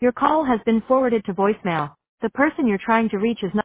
Your call has been forwarded to voicemail. The person you're trying to reach is not